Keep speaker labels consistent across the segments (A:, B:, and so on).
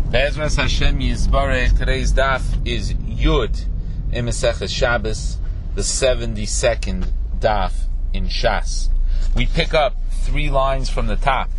A: Be'ezras Hashem Yisbarech. Today's daf is Yud in Maseches Shabbos, the 72nd daf in Shas. We pick up 3 lines from the top.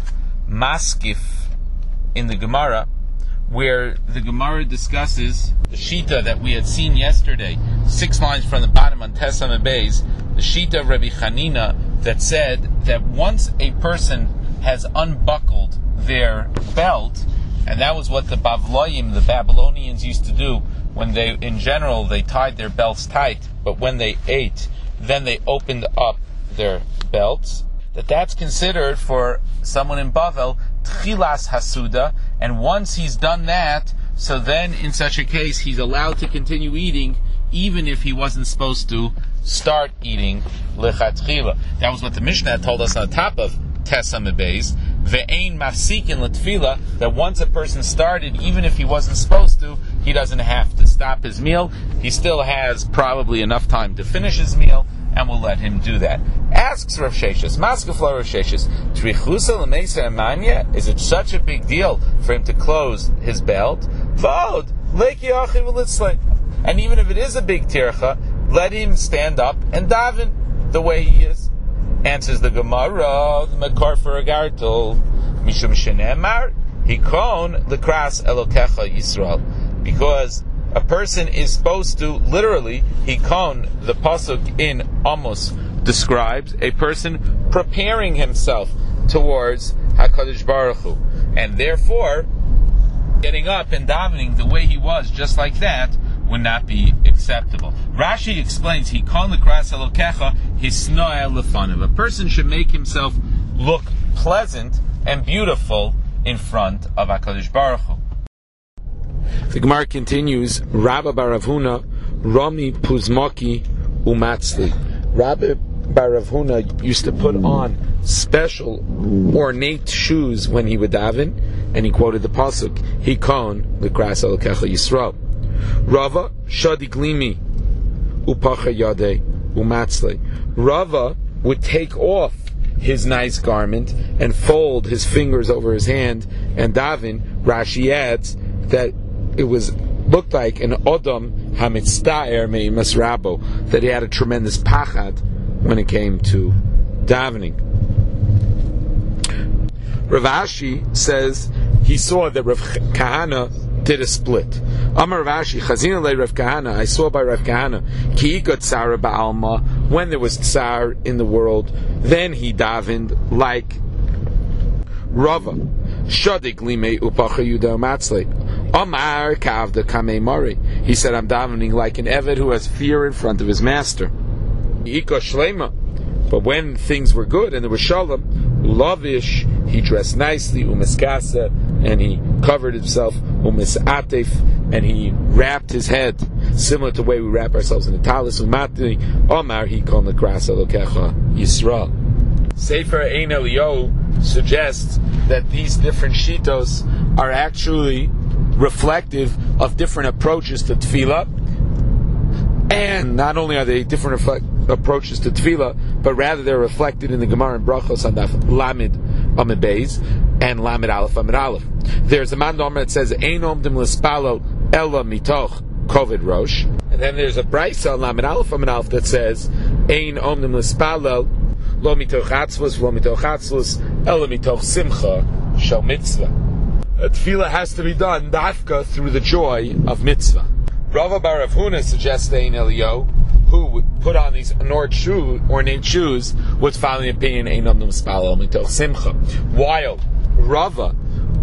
A: Maskif in the Gemara, where the Gemara discusses the Shita that we had seen yesterday. 6 lines from the bottom on Tesam Beis, the Shita of Rabbi Chanina that said that once a person has unbuckled their belt, and that was what the Bavloyim, the Babylonians, used to do when they, in general, they tied their belts tight, but when they ate, then they opened up their belts. That's considered for someone in Bavel, Tchilas Hasuda, and once he's done that, so then in such a case, he's allowed to continue eating, even if he wasn't supposed to start eating Lechatchila. That was what the Mishnah told us on the top of Tesam Beis. Ve'ein mafsikin l'tfila, that once a person started, even if he wasn't supposed to, he doesn't have to stop his meal. He still has probably enough time to finish his meal, and we'll let him do that. Asks Rav Sheshes, Maskefla Rav Sheshes, Trichusa l'meisa emanya, is it such a big deal for him to close his belt? Vod, leiki achi v'litzlei. And even if it is a big tircha, let him stand up and daven the way he is. Answers the Gemara, the Mekar for a Gartel, Mishum Shenemar, Hikon Lekras Elokecha Yisrael. Because a person is supposed to, literally, Hikon, the Pasuk in Amos describes a person preparing himself towards HaKadosh Baruch Hu. And therefore, getting up and davening the way he was, just like that, would not be acceptable. Rashi explains, Hikon Lekras Elokecha Hisnoel Lefanav. A person should make himself look pleasant and beautiful in front of HaKadosh Baruch Hu. The Gemara continues, Rabba bar Rav Huna, Rami Puzmaki Umatzli. Rabba bar Rav Huna used to put on special ornate shoes when he would daven, and he quoted the pasuk, Hikon Lekras Elokecha Yisrael. Rava Shadi Glimi Upacha Yade Umatzle. Rava would take off his nice garment and fold his fingers over his hand and daven. Rashi adds that it looked like an Odom Hamitztaer Meimas Rabo, that he had a tremendous pachad when it came to davening. Rav Ashi says he saw that Rav Kahana did a split. Amar Rav Ashi, Chazina le Rav Kahana, I saw by Rav Kahana, Ki got tzara ba'alma, when there was tsar in the world, then he davened like Rava. Shadik limei upacha yuda matzle. Amar kavda kamei mari. He said, I'm davening like an Eved who has fear in front of his master. Ika shlema. But when things were good and there was shalom, lavish, he dressed nicely, umiskasa, and he covered himself, umisatef, and he wrapped his head, similar to the way we wrap ourselves in the talis, umatli, omar, he called the kras elokecha Yisrael. Sefer Ein Eliyahu suggests that these different shitos are actually reflective of different approaches to tefillah, and not only are they different approaches to tefillah, but rather they're reflected in the Gemara and Brachos on Daf Lamed Amid Beis and Lamed Aleph Amid Aleph. There's a mandam that says Ein omdim l'spalo ella mitoch kovid rosh, and then there's a brayso on Lamed Aleph Amid Aleph that says Ein omdim l'spalo lo mitoch atzvus lo mitoch atzvus ella mitoch simcha shel mitzvah. A tefillah has to be done dafka through the joy of mitzvah. Rava bar Rav Huna suggests Ein Eliyahu, who would put on these ornate shoes, was following the opinion Ein omdim l'spalo mitoch simcha. While Rava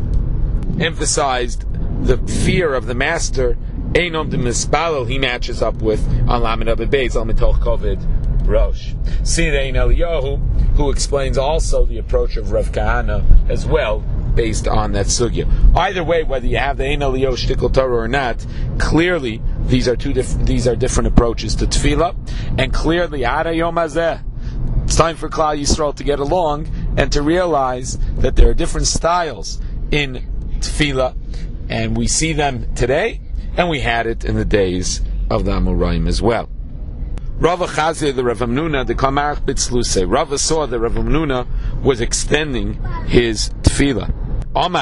A: emphasized the fear of the master, Ein omdim l'spalo, he matches up with on Lamed Amid Beis al mitoch kovid rosh. See the Ein Eliyahu, who explains also the approach of Rav Kahana as well, based on that sugya. Either way, whether you have the Ein Eliyahu shtickle Torah or not, clearly these are different approaches to tefillah, and clearly Ada Yom Hazeh, it's time for Klal Yisrael to get along and to realize that there are different styles in tefillah, and we see them today, and we had it in the days of the Amoraim as well. Rava Chazir, the Rav Hamnuna, the Kamarach Bitzluse. Rava saw that Rav Hamnuna was extending his tefillah. Omar,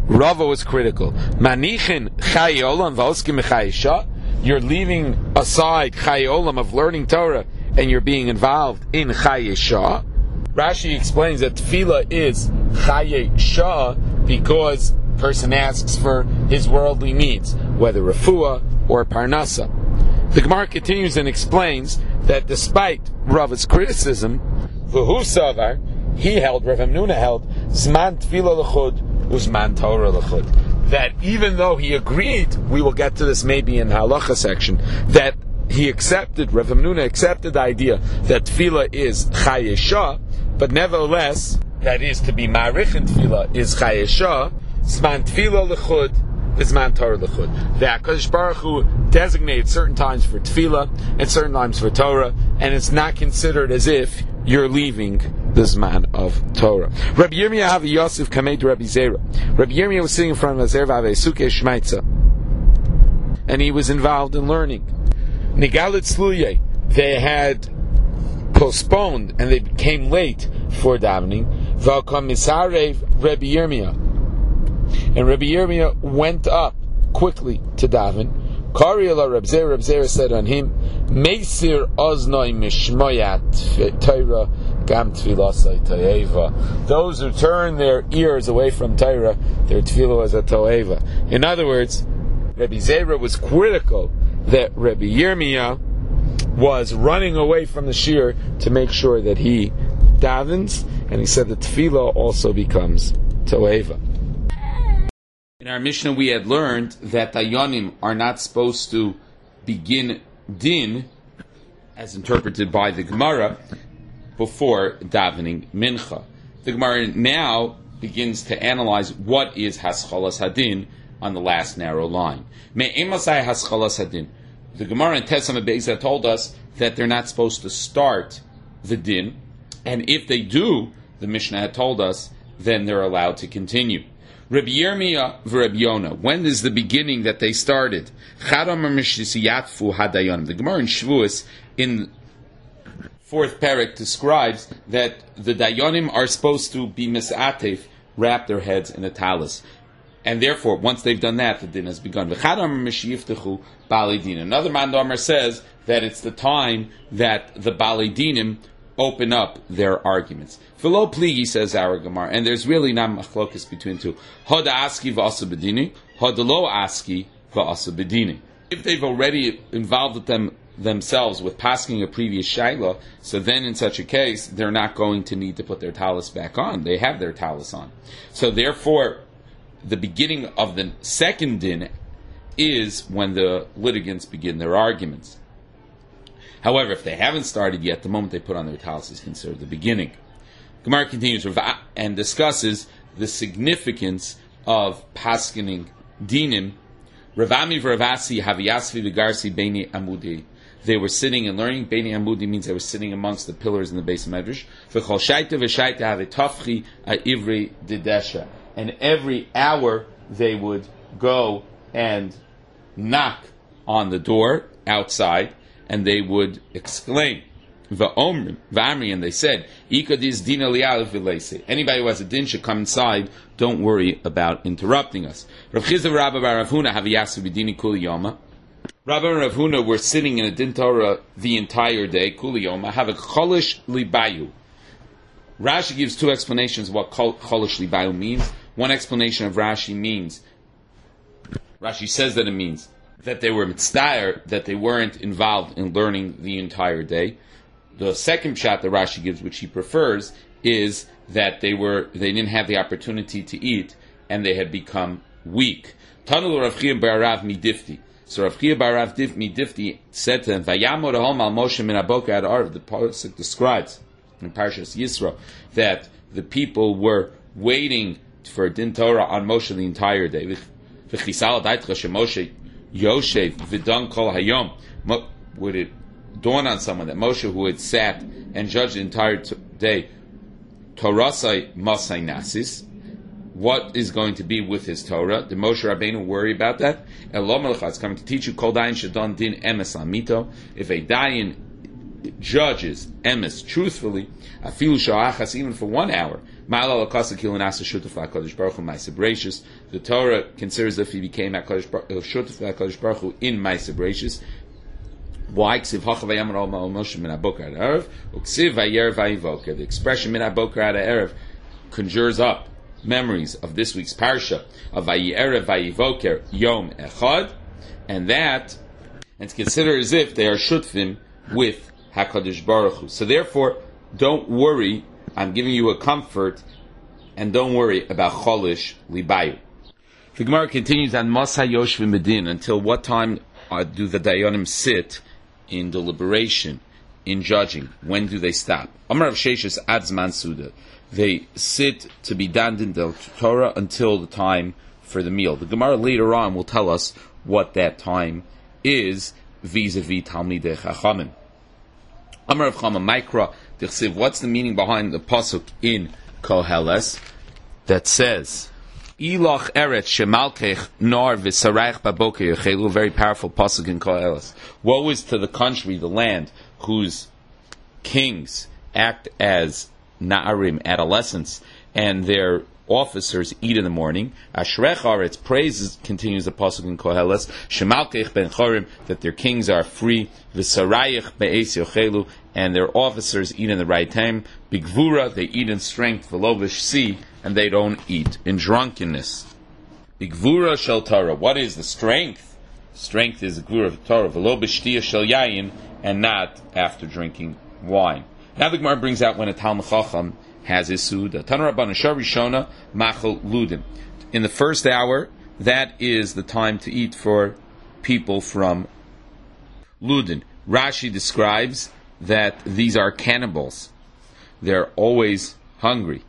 A: Rava was critical. Manichin Chai Olam v'oskim b'Chai Shah. You're leaving aside Chai Olam of learning Torah, and you're being involved in Chai Shah. Rashi explains that tefillah is Chai Shah because person asks for his worldly needs, whether refuah or parnasa. The Gemara continues and explains that despite Rava's criticism, v'hu savar, he held, Rav Hamnuna held, Zman tefillah l'chud, uzman Torah l'chud. That even though he agreed, we will get to this maybe in the halacha section, that he accepted, Rav Hamnuna accepted the idea that tefillah is Chai Shah, but nevertheless, that is to be ma'arich in tefillah is Chai Shah, Zman tefillah l'chud, Zman Torah l'chud. The HaKadosh Baruch Hu designated certain times for tefillah and certain times for Torah, and it's not considered as if you're leaving the Zman of Torah. Rabbi Yirmiyah have Yosef Kamei to Rabbi Zera. Rabbi Yirmiyah was sitting in front of Zera Suke Shmaitza, and he was involved in learning. Nigalit Sluye, they had postponed and they became late for davening. V'al Rabbi Yirmiyah, and Rabbi Yirmiyah went up quickly to daven. Kariyala Reb Zera said on him, Meisir oznoi mishmoyat Torah gam tfilasai toeva. Those who turn their ears away from Torah, their tefillah was a toeva. In other words, Rabbi Zera was critical that Rabbi Yirmiyah was running away from the shir to make sure that he davens, and he said the tefillah also becomes toeva. In our Mishnah, we had learned that Dayanim are not supposed to begin din, as interpreted by the Gemara, before davening mincha. The Gemara now begins to analyze what is haschalas hadin on the last narrow line. Me'emasai haschalas hadin. The Gemara in Tesam Be'ezah told us that they're not supposed to start the din, and if they do, the Mishnah had told us, then they're allowed to continue. Rabbi Yirmiyah v'Rabbi Yonah, when is the beginning that they started? The Gemara in Shavuos, in fourth parak, describes that the Dayanim are supposed to be misatef, wrap their heads in a talis. And therefore, once they've done that, the din has begun. Another Mandomar says that it's the time that the Balei Dinim open up their arguments. Philo pligi, says our Gemara, and there's really not machlokas between two. Hoda aski v'asa bedini, hoda lo aski v'asa bedini. If they've already involved themselves with passing a previous shaila, so then in such a case, they're not going to need to put their talis back on. They have their talis on. So therefore, the beginning of the second din is when the litigants begin their arguments. However, if they haven't started yet, the moment they put on their talis is considered the beginning. Gemara continues and discusses the significance of paskening dinim. Ravami v'Ravasi haviyasvi v'garsi beini amudi. They were sitting and learning. Beini amudi means they were sitting amongst the pillars in the base of Medrash. V'chol shaita v'shaita havitafchi ha'ivri didesha. And every hour they would go and knock on the door outside, and they would exclaim, "Va'omrim, va'amri," and they said, "Ikadis dina li'alef v'leise." Anybody who has a din should come inside. Don't worry about interrupting us. Rav Chizda Rabba bar Rav Huna haviyasu b'dini kuli yoma. Rabba and Rav Huna were sitting in a din Torah the entire day. Kuli yoma have a cholish libayu. Rashi gives two explanations of what cholish libayu means. One explanation of Rashi says that it means that they were mitzdayer, that they weren't involved in learning the entire day. The second shot that Rashi gives, which he prefers, is that they didn't have the opportunity to eat, and they had become weak. Tanul Rav Chia bar Rav midifti. So Rav Chia bar Rav midifti said to them, "Vayamor ha'om al Moshe min haboker ad arv." The pasuk describes in Parshas Yisro that the people were waiting for din Torah on Moshe the entire day. V'chisal daitcha shemoshe Yoshev v'dan kol hayom. Would it dawn on someone that Moshe, who had sat and judged the entire day, Torasai masai nasis, what is going to be with his Torah? Did Moshe Rabbeinu worry about that? Elom Melcha is coming to teach you kol dayin shadon din emes amito. If a dayin judges emes truthfully, afilu sha'achas, even for 1 hour, the Torah considers if he became shutaf Baruch Hu in Ma'aseh Bereishis. Why? The expression min haboker ad ha'erev conjures up memories of this week's parsha of Vayerev Vayivoker Yom Echad, and it's considered as if they are shutfim with HaKadosh Baruch Hu. So therefore, don't worry. I'm giving you a comfort, and don't worry about Cholish Libayu. The Gemara continues on Masa Yoshvim Medin. Until what time do the Dayanim sit in deliberation, in judging? When do they stop? Amar Rav Sheshes Adzman Suda. They sit to be dandin del Torah until the time for the meal. The Gemara later on will tell us what that time is vis-a-vis Talmidei Chachamim. Amar Rav Chama Mikra Dichsiv. What's the meaning behind the pasuk in Koheles that says Ilach Eretz Shemalkech Nor V'Sarayich Baboker Yechelu? Very powerful pasuk in Koheles. Woe is to the country, the land, whose kings act as Na'arim, adolescents, and their officers eat in the morning. Ashrech Haaretz, praises, continues the pasuk in Koheles, Shemalkech Ben Chorim, that their kings are free, V'Sarayich Be'es Yochelu, and their officers eat in the right time. Bigvura, they eat in strength, V'Lovish Si, and they don't eat in drunkenness. Bigvura Shel Torah, what is the strength? Strength is the Gvura of Torah, V'Lovish Shtia Shel Yayin, and not after drinking wine. Now the Gemara brings out when a Talmid Chacham has his Suda. Tana Rabbanan Shar Rishona Machal Ludim. In the first hour, that is the time to eat for people from Ludin. Rashi describes that these are cannibals. They're always hungry.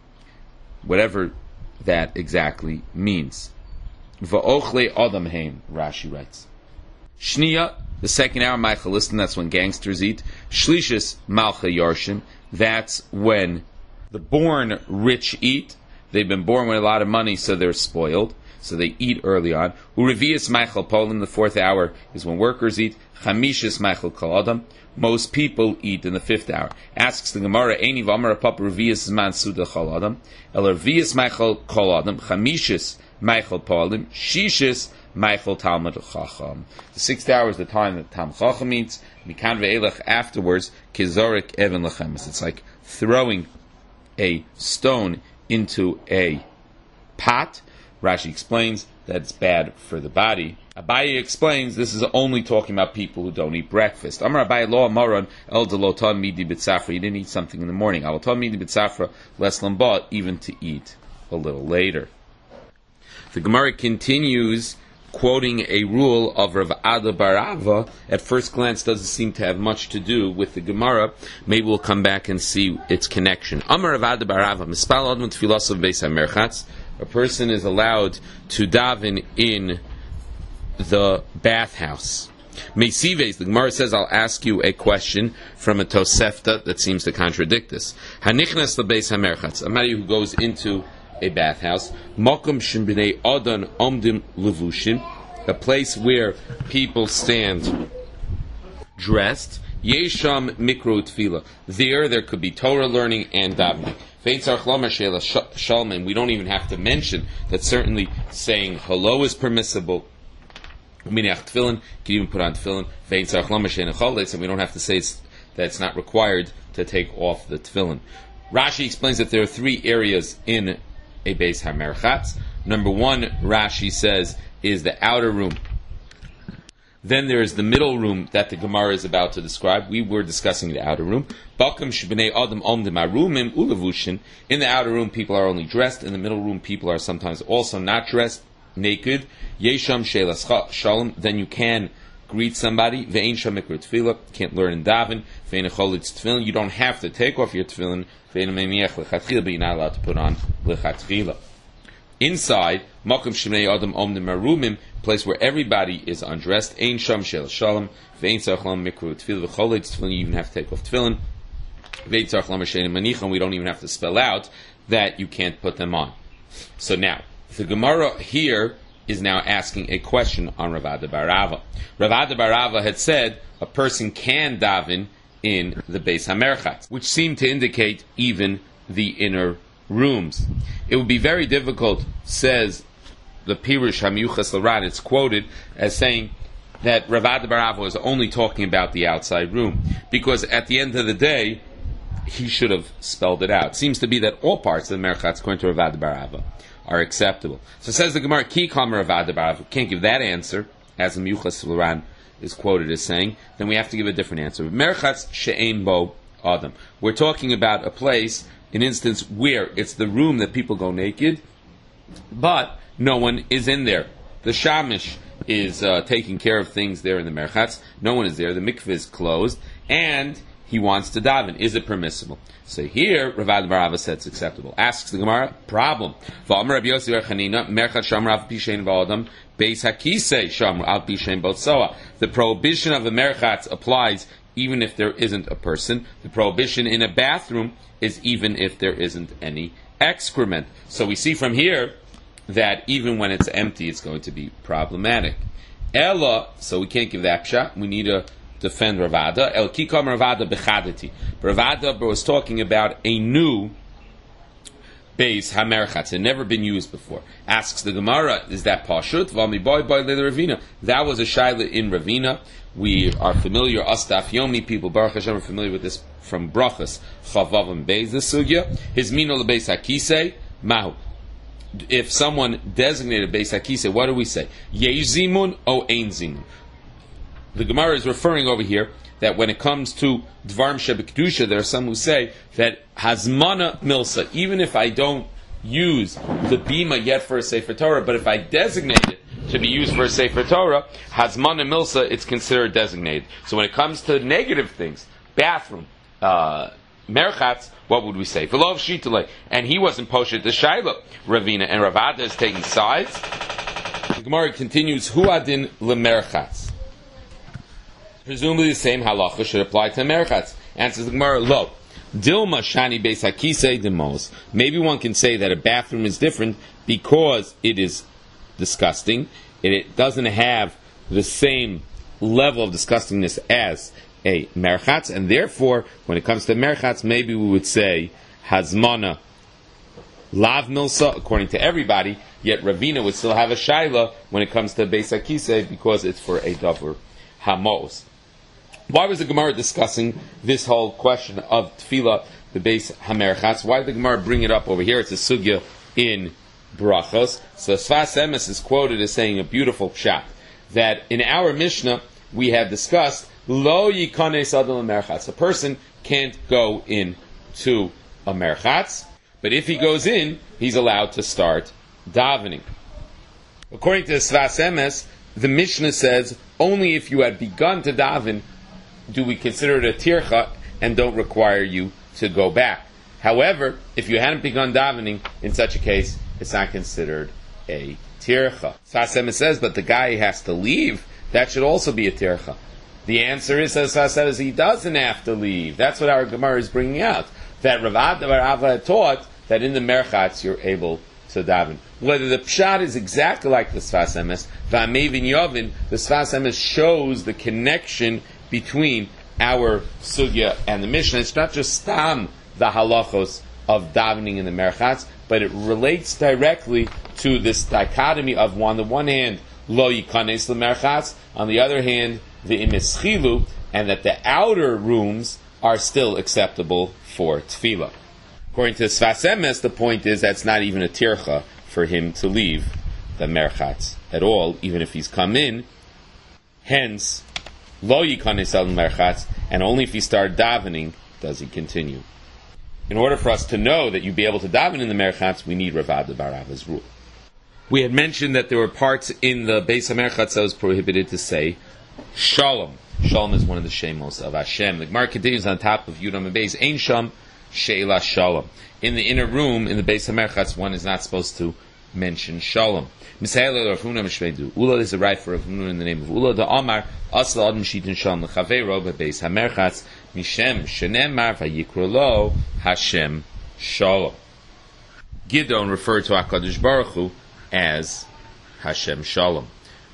A: Whatever that exactly means. Va'ochle Adam Heim, Rashi writes. Shniya, the second hour, Maichalistin, that's when gangsters eat. Shlishis, Malcha Yarshin, that's when the born rich eat. They've been born with a lot of money, so they're spoiled. So they eat early on. Urevius Maichal Polim, the fourth hour, is when workers eat. Chamishis Maichal Kaladam, most people eat in the fifth hour. Asks the Gemara, Eini v'amar pap Revius Zman Suda Chaladam, El Revius Maichal Kaladam, Chamishis Maichal Polim, Shishis Maichel Talmid Chacham. The sixth hour is the time that Talmid Chacham eats. Mikan ve'elach afterwards, Kizorik Even Lechemes. It's like throwing a stone into a pot. Rashi explains that it's bad for the body. Abaye explains this is only talking about people who don't eat breakfast. Amar Abaye lo amaron el delotan midi b'tzafra. You didn't eat something in the morning. Alotan midi b'tzafra les lambat, even to eat a little later. The Gemara continues quoting a rule of Rav Ada bar Rava. At first glance doesn't seem to have much to do with the Gemara. Maybe we'll come back and see its connection. Amar Rav Ada bar Rava, mispal admut filosof beis hamerchatz. A person is allowed to daven in the bathhouse. Meisives, the Gemara says, I'll ask you a question from a Tosefta that seems to contradict this. Hanichnas lebeis hamerchatz, somebody who goes into a bathhouse, Mokum Shimbinei Adon Omdim Levushin, a place where people stand dressed. Yesham Mikro Tfila. There could be Torah learning and davening. We don't even have to mention that certainly saying hello is permissible. We can even put on tefillin. We don't have to say that it's not required to take off the tefillin. Rashi explains that there are three areas in a Beis HaMerchatz. Number one, Rashi says, is the outer room. Then there is the middle room that the Gemara is about to describe. We were discussing the outer room. In the outer room, people are only dressed. In the middle room, people are sometimes also not dressed, naked. Yesham shelas shalom. Then you can greet somebody. Ve'ein sham mikra tefillah. Can't learn in daven. Ve'ein cholitz tefillin. You don't have to take off your tefillin. Ve'ein meimiach lechatchila, but you're not allowed to put on lechatchila. Inside, makom shemnei adam omdim marumim, place where everybody is undressed. Ein sham shel shalom. Ve'ein tzarich lam mikra tefillah. V'cholitz tefillin. You even have to take off tefillin. Ve'ein tzarich lam shein manichon. We don't even have to spell out that you can't put them on. So now, the Gemara here is now asking a question on Rav Ada bar Rava. Rav Ada bar Rava had said a person can daven in the Beis HaMerchatz, which seem to indicate even the inner rooms. It would be very difficult, says the Pirush HaMiyuchas L'Ran, it's quoted as saying that Rav Ada bar Ava was only talking about the outside room, because at the end of the day, he should have spelled it out. It seems to be that all parts of the Merchatz, according to Rav Ada bar Ava, are acceptable. So says the Gemara, Ki Kama Rav Ada bar Ava, can't give that answer, as the Miyuchas L'Ran is quoted as saying, then we have to give a different answer. Merchatz she'ein bo adam. We're talking about a place, an instance where it's the room that people go naked, but no one is in there. The shamish is taking care of things there in the Merchatz. No one is there. The mikveh is closed, and he wants to daven. Is it permissible? So here, Rav Ada bar Ava said it's acceptable. Asks the Gemara, problem. The prohibition of the Merchatz applies even if there isn't a person. The prohibition in a bathroom is even if there isn't any excrement. So we see from here that even when it's empty, it's going to be problematic. Ella, so we can't give that pshat. We need to defend Rav Ada. El kikam Rav Ada bechadati. Rav Ada was talking about a new Beis HaMerchatz. It had never been used before. Asks the Gemara, is that pashut? V'ami boy boy le Ravina. That was a shaila in Ravina. We are familiar, us Daf Yomi people, Baruch Hashem, are familiar with this from Brachas Chavav Beis the sugya. His mino lebeis hakisei mahu. If someone designated Beis HaKisei, what do we say? Yesh zimun o ein zimun. The Gemara is referring over here that when it comes to Dvarim Shebekdusha, there are some who say that Hazmana Milsa, even if I don't use the Bima yet for a Sefer Torah, but if I designate it to be used for a Sefer Torah, Hazmana Milsa, it's considered designated. So when it comes to negative things, bathroom, Merchatz, what would we say? V'lov shitale, and he wasn't poshet the Shaila. Ravina and Rav Ada is taking sides. The Gemara continues, Hu adin lemerchatz. Presumably the same halacha should apply to Merchatz. Answers the Gemara, lo. Dilma shani beis hakisei demos. Maybe one can say that a bathroom is different because it is disgusting. It doesn't have the same level of disgustingness as a Merchatz, and therefore, when it comes to Merchatz, maybe we would say Hazmana Lav Milsa, according to everybody, yet Ravina would still have a Shaila when it comes to Beis HaKisei because it's for a Davar Hamos. Why was the Gemara discussing this whole question of Tefillah, the Beis HaMerchatz? Why did the Gemara bring it up over here? It's a sugya in Brachos. So Sfas Emes is quoted as saying a beautiful pshat, that in our Mishnah we have discussed Lo yikanes adam merchatz. A person can't go in to a merchatz, but if he goes in, he's allowed to start davening. According to Sfas Emes, the Mishnah says only if you had begun to daven do we consider it a tircha and don't require you to go back. However, if you hadn't begun davening, in such a case, it's not considered a tircha. Sfas Emes says, but the guy has to leave. That should also be a tircha. The answer is, as I said, he doesn't have to leave. That's what our Gemara is bringing out. That Rav Ada bar Ava taught that in the Merchatz you're able to daven. Whether the pshat is exactly like the Sfas Emes, V'amevin Yovin, the Sfas Emes shows the connection between our sugya and the Mishnah. It's not just stam the halachos of davening in the Merchatz, but it relates directly to this dichotomy of, on the one hand, lo yikanes lemerchatz, on the other hand, the imischilu, and that the outer rooms are still acceptable for tefillah. According to Sfas Emes, the point is that's not even a tircha for him to leave the merchatz at all, even if he's come in. Hence, lo yikanes al merchatz, and only if he started davening does he continue. In order for us to know that you'd be able to daven in the merchatz, we need Rav Ada bar Ava's rule. We had mentioned that there were parts in the Beis HaMerchatz that was prohibited to say Shalom. Shalom is one of the shemos of Hashem. The Gemara continues on top of Yudam and Beis, Ein Sham Sheila Shalom. In the inner room, in the Beis HaMerchatz, one is not supposed to mention Shalom. Mishael Rav Huna Mishmedu. Ula is a right for Rav Huna in the name of Ula. The Amar Asla Adam Shitin Shalom L'Chaveiro Beis HaMerchatz Mishem Shenemar Vayikro Lo Hashem Shalom. Gidon referred to HaKadosh Baruch Hu as Hashem Shalom.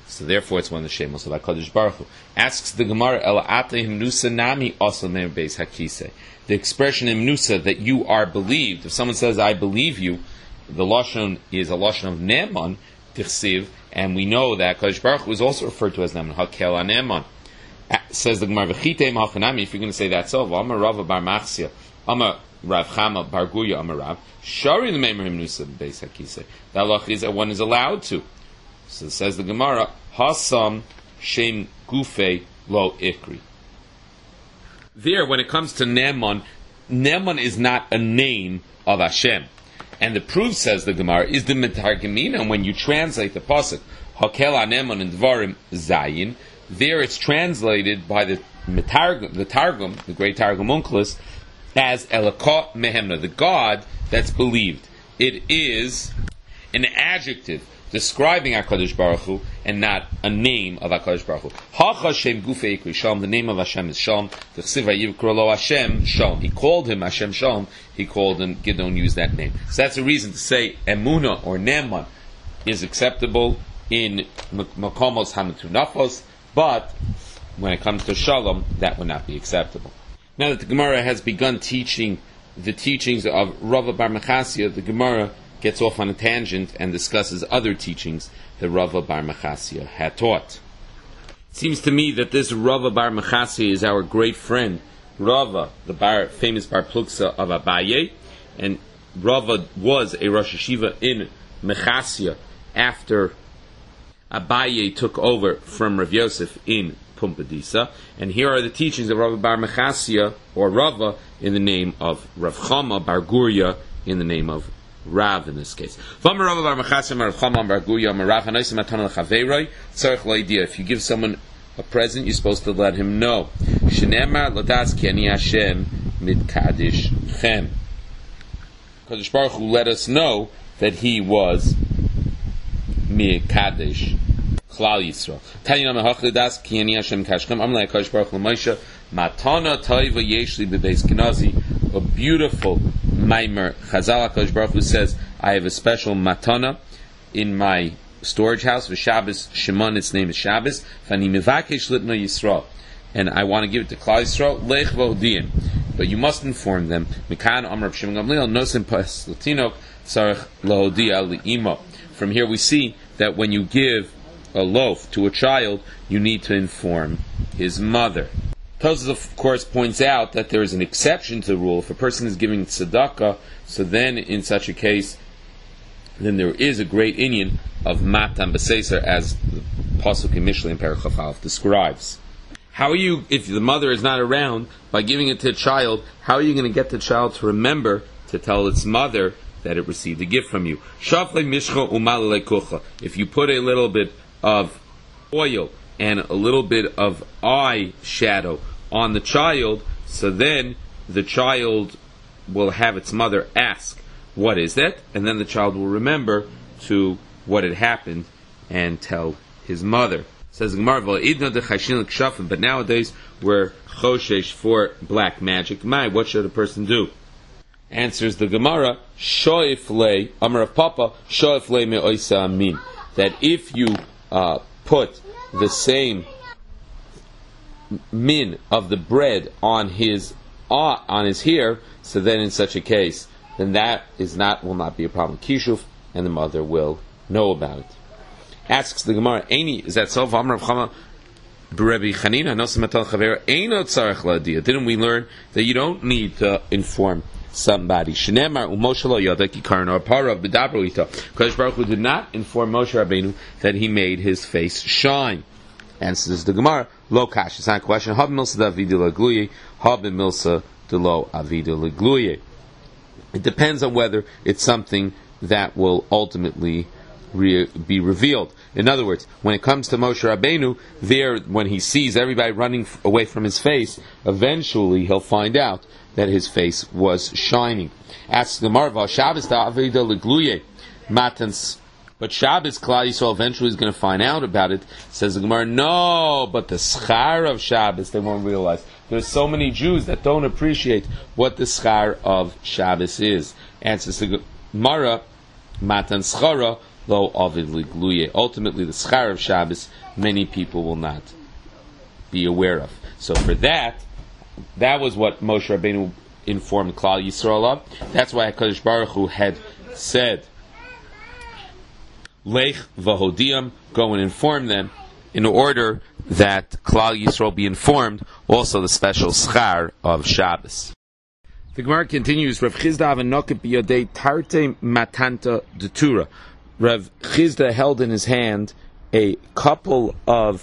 A: So therefore it's one of the shemos of HaKadosh Baruch Hu. Asks the Gemara, Ela ata himnusa nami asal me'er beis hakise. The expression himnusa, that you are believed. If someone says, I believe you, the Lashon is a Lashon of Ne'eman, Tichsiv, and we know that HaKadosh Baruch Hu is also referred to as Ne'eman, Hakel HaNe'eman. Says the Gemara, V'chiteim hachanami, if you're going to say that so, Amar Rava bar Machsia, Amar Rav Chama bar Guya Amar Rav, Shari l'meimer himnusa beis hakise. The halach is that one is allowed to. So says the Gemara, Hasam Shem Gufe Lo Ikri. There, when it comes to Ne'eman, Ne'eman is not a name of Hashem. And the proof, says the Gemara, is the Metargimina. When you translate the pasuk Hakel HaNe'eman in Dvarim Zayin, there it's translated by the Targum, the great Targum Onkelos, as Elokah Mehemna, the God that's believed. It is an adjective describing HaKadosh Baruch Hu and not a name of HaKadosh Baruch Hu. HaChashem Gufei Ikri Shalom, the name of Hashem is Shalom. The Chsiva Yivkro Lo Hashem Shalom. He called him Hashem Shalom. He called him, Gidon used that name. So that's a reason to say Emunah or Ne'eman is acceptable in Makomos Hamatu Nafos, but when it comes to Shalom, that would not be acceptable. Now that the Gemara has begun teaching the teachings of Rava bar Machasya, the Gemara gets off on a tangent and discusses other teachings that Rava bar Machasya had taught. It seems to me that this Rava bar Machasya is our great friend, Rava, the famous bar Pluksa of Abaye, and Rava was a Rosh Hashiva in Mechasya after Abaye took over from Rav Yosef in Pumpadisa, and here are the teachings of Rava bar Machasya, or Rava, in the name of Rav Chama bar Gurya, in the name of Rav in this case. If you give someone a present, you're supposed to let him know. Kadosh Baruch Hu let us know that he was Mikadesh Klal Yisrael. Matana Taiva Yeshli Bebeis Kenazi, a beautiful Maimer Chazal HaKadosh Baruch Hu says, I have a special matana in my storage house for Shabbos Shimon, its name is Shabbos, Fani Mivakesh Litna Yisrael, and I want to give it to Klal Yisrael, Lech V'Odiyin, but you must inform them, Mikan Amar Shimon Gamliel, Nosim Pas Latinok, Sarech Lahodia Li'imo. From here we see that when you give a loaf to a child, you need to inform his mother. Tosfos, of course, points out that there is an exception to the rule. If a person is giving tzedakah, so then in such a case, then there is a great inyan of matan b'seiser, as the pasuk in Mishlei in Perek Chaf Aleph describes. How are you, if the mother is not around, by giving it to a child, how are you going to get the child to remember to tell its mother that it received a gift from you? If you put a little bit of oil and a little bit of eye shadow on the child, so then the child will have its mother ask, what is that? And then the child will remember to what had happened and tell his mother. Says Gemara, but nowadays we're choshesh for black magic. What should a person do? Answers the Gemara, shoif le, Amar of Papa, shoif le me'oisa amin. That if you put the same min of the bread on his hair, so then in such a case, then that will not be a problem. Kishuf, and the mother will know about it. Asks the Gemara, Eini, is that so? Didn't we learn that you don't need to inform somebody? Kadosh Baruch Hu did not inform Moshe Rabbeinu that he made his face shine. Answers the Gemara, lo kash. It's not a question. Hab milsa da avida legluye, hab milsa de lo avida legluye. It depends on whether it's something that will ultimately be revealed. In other words, when it comes to Moshe Rabbeinu, when he sees everybody running away from his face, eventually he'll find out that his face was shining. Asks the Gemara, Shabbos da avida legluye, matans. But Shabbos, Klal Yisrael eventually is going to find out about it. Says the Gemara, no, but the schar of Shabbos, they won't realize. There's so many Jews that don't appreciate what the schar of Shabbos is. Answers the Gemara, matan schara lo avid ligluye. Ultimately, the schar of Shabbos, many people will not be aware of. So for that was what Moshe Rabbeinu informed Klal Yisrael of. That's why HaKadosh Baruch Hu had said, Lech v'hodiam, go and inform them, in order that Klal Yisrael be informed also the special schar of Shabbos. The Gemara continues, Rav Chizda avanoket biyodei tarte matanta detura. Rav Chizda held in his hand a couple of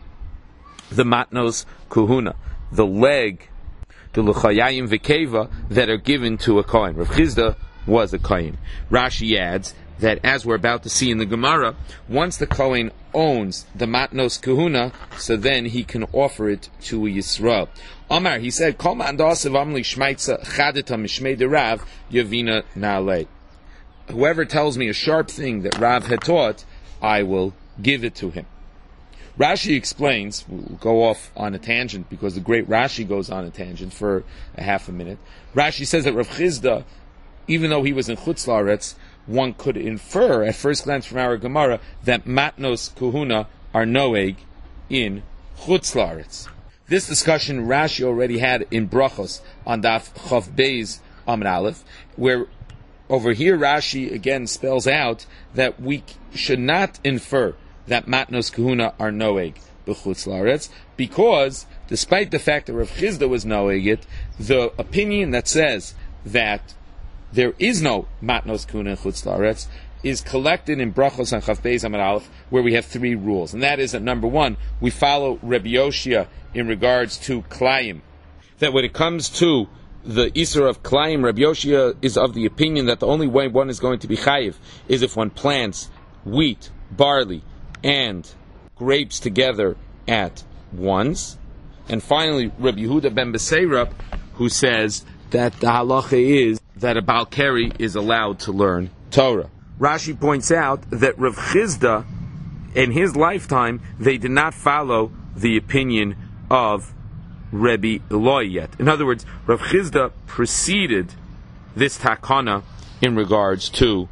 A: the matnos kuhuna, the leg, the luchayayim v'keva, that are given to a kohen. Rav Chizda was a kohen. Rashi adds that, as we're about to see in the Gemara, once the kohen owns the matnos kuhuna, so then he can offer it to a Yisrael. Omar, he said, Kol ma'andasav amli shmaitza chadeta mishmei de Rav yavina na'alei. Whoever tells me a sharp thing that Rav had taught, I will give it to him. Rashi explains, we'll go off on a tangent because the great Rashi goes on a tangent for a half a minute. Rashi says that Rav Chizda, even though he was in Chutz La'aretz, one could infer at first glance from our Gemara that matnos kuhuna are noeg in Chutz La'aretz. This discussion Rashi already had in Brachos on Daf Chav Beis Amud Aleph, where over here Rashi again spells out that we should not infer that matnos kuhuna are noeg b'chutz la'aretz, because despite the fact that Rav Chizda was noeg it, the opinion that says that there is no matnos kuhuna in chutz la'aretz is collected in Brachos and Chav Beis Amud Aleph, where we have three rules, and that is that number one, we follow Rabbi Yoshia in regards to Klayim, that when it comes to the Isur of Klayim, Rabbi Yoshia is of the opinion that the only way one is going to be chayiv is if one plants wheat, barley, and grapes together at once. And finally, Rabbi Yehuda ben Beseira, who says that the halacha is that a Baal Keri is allowed to learn Torah. Rashi points out that Rav Chizda, in his lifetime, they did not follow the opinion of Rabbi Eloi yet. In other words, Rav Chizda preceded this takana in regards to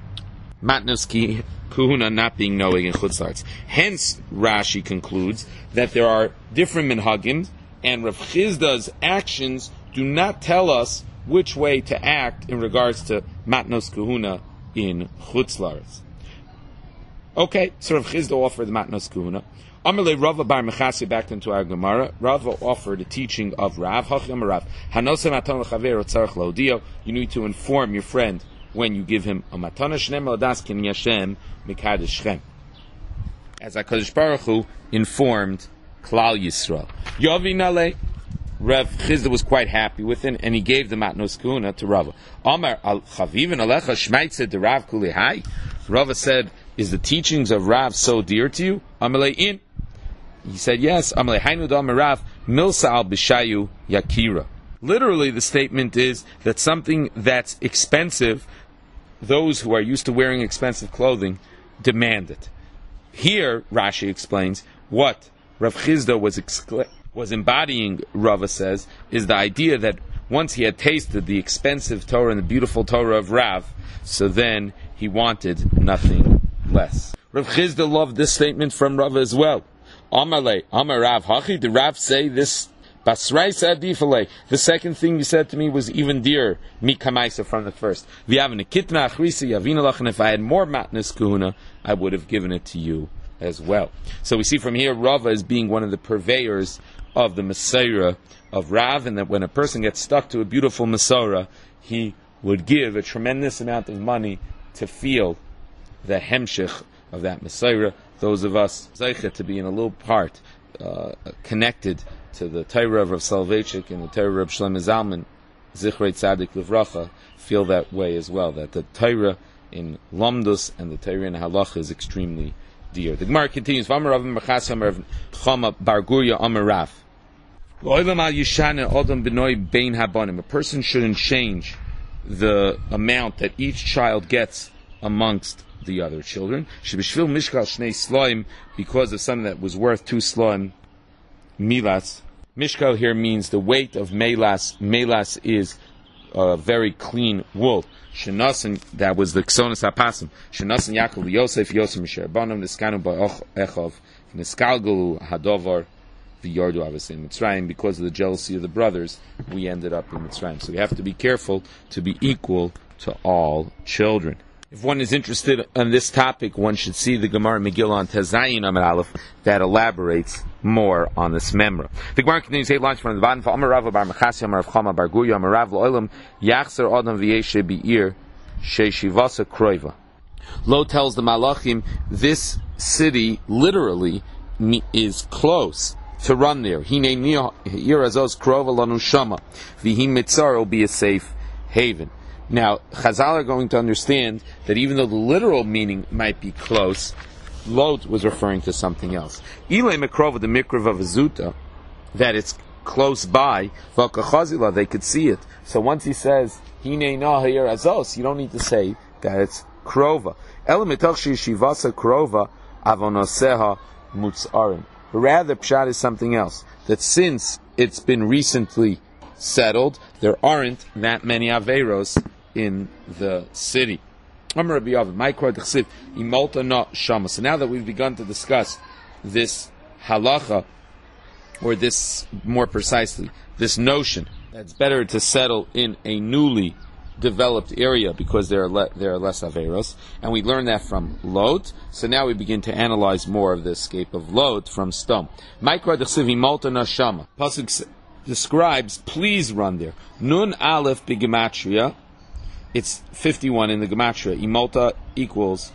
A: matnos kuhuna not being noeg in chutz la'aretz. Hence, Rashi concludes that there are different minhagim, and Rav Chizda's actions do not tell us which way to act in regards to matnos kuhuna in chutz la'aretz. Okay, so Rav Chizda offered the matnos kuhuna. Amalei Rava bar Mechasi, back into our Gemara. Rava offered a teaching of Rav. Rav, you need to inform your friend when you give him a matana. Shnem ladas kin Yashem mikadosh Shem, as HaKadosh Baruch Hu informed Klal Yisrael. Yovinale, Rav Chizda was quite happy with it, and he gave the matnos kuhuna to Rava. Amar al chavivin alecha shmaitze de Rav kulihai. Rava said, "Is the teachings of Rav so dear to you?" Amalei in. He said, yes. Amalei hainu da Rav milsa al bishayu yakira. Literally, the statement is that something that's expensive, those who are used to wearing expensive clothing demand it. Here, Rashi explains, what Rav Chizda was embodying, Rava says, is the idea that once he had tasted the expensive Torah and the beautiful Torah of Rav, so then he wanted nothing less. Rav Chizda loved this statement from Rava as well. Amar Rav Hachi, did Rav say this? The second thing you said to me was even dearer, mi kamaisa, from the first. If I had more matnas kuhuna, I would have given it to you as well. So we see from here Rava as being one of the purveyors of the Mesorah of Rav, and that when a person gets stuck to a beautiful Mesorah, he would give a tremendous amount of money to feel the hemshich of that Mesorah. Those of us zeicha to be in a little part connected to the Torah of Rav Soloveitchik and the Torah of Shlomo Zalman, Zichrei Tzadik Livracha, feel that way as well, that the Torah in Lamdus and the Torah in Halacha is extremely dear. The Gemara continues, V'amar Rav Mechas Amar Rav Chama Bar Guria Amar Rav. A person shouldn't change the amount that each child gets amongst the other children. Because of something that was worth 2 slaim milas. Mishkal here means the weight of melas. Melas is very clean wool. Shenasan, that was the Ksonas HaPasim. Shenasan Yaakov Yosef, Yosef Misher Banom, Niskanu Ba'och Echov, Niskalgalu Hadovar, V'yordu obviously in Mitzrayim. Because of the jealousy of the brothers, we ended up in Mitzrayim. So we have to be careful to be equal to all children. If one is interested in this topic, one should see the Gemara Megillah on Tezayin Amud Aleph that elaborates more on this memra. The Gemara continues 8 lines from the bottom. Amar Rav bar Mechasi, Amar Rav Chama bar Guya, Amar Rav L'Olam Yachzer Adam V'Yeshe Be'ir Sheishivasa Kroiva. Lo tells the Malachim, this city literally is close to run there. Hine Yirazos Krova Lanu Shama V'Him Mitzar will be a safe haven. Now, Chazal are going to understand that even though the literal meaning might be close, Lot was referring to something else. Ilay Mekrova, the Mikrav of Azuta, that it's close by, Valkachazila, they could see it. So once he says, Hine na hayir azos, you don't need to say that it's Krova. Elamitoch shivasa Krova, avonoseha mutzarim. But rather, Pshat is something else. That since it's been recently settled, there aren't that many Averos in the city. So now that we've begun to discuss this halacha, or this, more precisely, this notion that it's better to settle in a newly developed area because there are less Averos, and we learn that from Lot, so now we begin to analyze more of the escape of Lot from Stom. Pasuk describes, please run there. Nun Aleph b'gematria, it's 51 in the gematria. Imolta equals,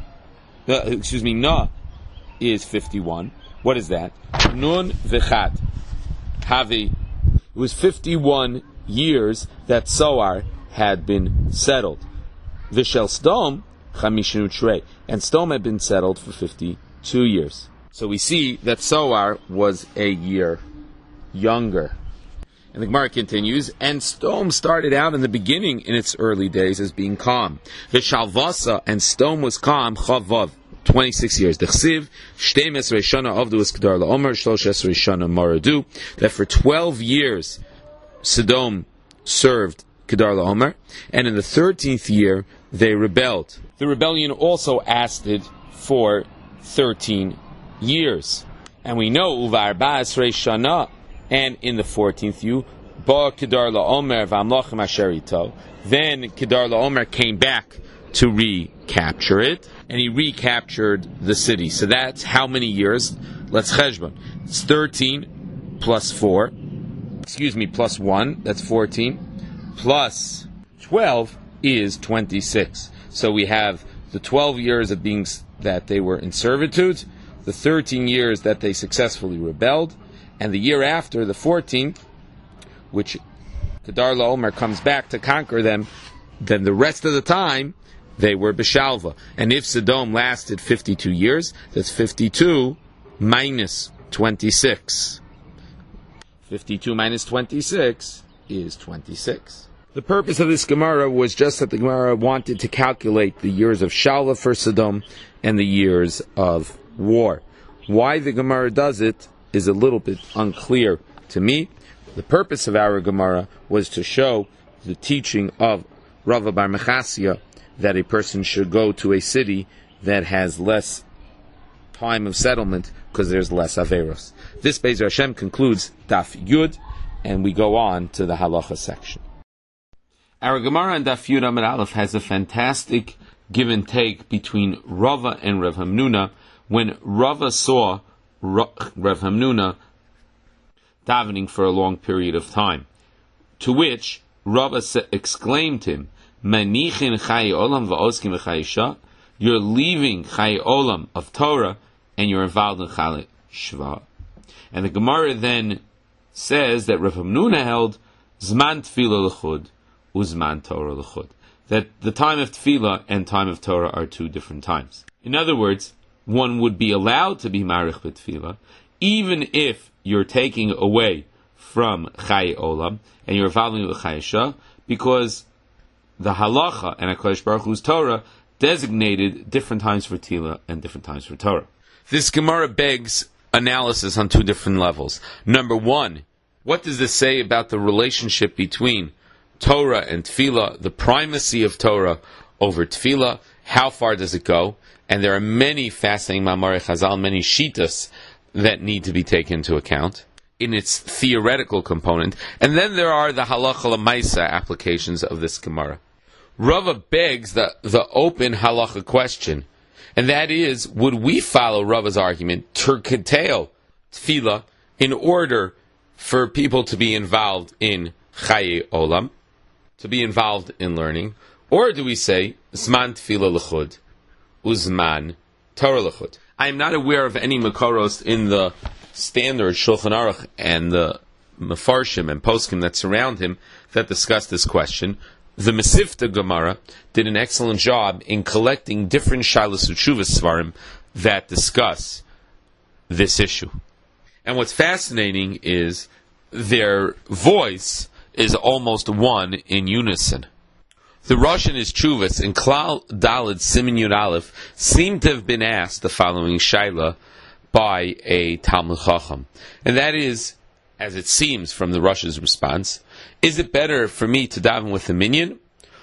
A: Na is 51. What is that? Nun v'chat. Havi. It was 51 years that Soar had been settled. Vishel Stom, chamishnu trei. And Stom had been settled for 52 years. So we see that Soar was a year younger. And the Gemara continues, and Stom started out in the beginning in its early days as being calm. Vishalvasa, and Stom was calm, Chavav, 26 years. Dechsiv, Shteim Esrei Shana Avdu es Kedar LaOmer, Shlosh Esrei Shana Maradu, that for 12 years Sodom served Kedar LaOmer, and in the 13th year they rebelled. The rebellion also lasted for 13 years. And we know, Uvar Ba Esrei Shana, and in the 14th year, Ba Kedar LaOmer v'amlachim asher ito. Then Kedar LaOmer came back to recapture it, and he recaptured the city. So that's how many years? Let's cheshbon. It's 13 plus 4. Plus 1. That's 14. Plus 12 is 26. So we have the 12 years of being that they were in servitude, the 13 years that they successfully rebelled, and the year after, the 14th, which Kedar LaOmer comes back to conquer them, then the rest of the time, they were Beshalva. And if Sodom lasted 52 years, that's 52 minus 26. 52 minus 26 is 26. The purpose of this Gemara was just that the Gemara wanted to calculate the years of Shalva for Sodom and the years of war. Why the Gemara does it is a little bit unclear to me. The purpose of our Gemara was to show the teaching of Rav bar Mechasya that a person should go to a city that has less time of settlement because there's less Averos. This Be'ez Hashem concludes Daf Yud, and we go on to the Halacha section. Our Gemara on Daf Yud Amud Aleph has a fantastic give and take between Rava and Rav Hamnuna when Rava saw Rav Hamnuna davening for a long period of time, to which Rava exclaimed to him, Manichin Chai Olam v'oskim v'chayisha, you're leaving Chai Olam of Torah and you're involved in Chai Shva. And the Gemara then says that Rav Hamnuna held Zman Tefillah l'chud Uzman Torah l'chud, that the time of Tefillah and time of Torah are two different times. In other words, one would be allowed to be marich b'tefillah, even if you're taking away from Chai Olam and you're following the Chai Shah, because the halacha and HaKadosh Baruch Hu's Torah designated different times for Tefillah and different times for Torah. This Gemara begs analysis on two different levels. Number one, what does this say about the relationship between Torah and Tefillah, the primacy of Torah over Tefillah, how far does it go? And there are many fascinating Ma'amar Chazal, many shitas that need to be taken into account in its theoretical component. And then there are the halacha l'maisa applications of this Gemara. Rava begs the open halacha question, and that is, would we follow Rava's argument to curtail Tefillah in order for people to be involved in Chaye Olam, to be involved in learning, or do we say Zman Tefillah L'chud, Uzman Torah L'chud? I am not aware of any Makoros in the standard Shulchan Aruch and the Mefarshim and Poskim that surround him that discuss this question. The Mesivta Gemara did an excellent job in collecting different Shailas Utshuvas Svarim that discuss this issue. And what's fascinating is their voice is almost one in unison. The Rosh and his Chuvas in Klal Daled Siman Yud Aleph seem to have been asked the following Shaila by a Talmud Chacham. And that is, as it seems from the Rosh's response, is it better for me to daven with the minyan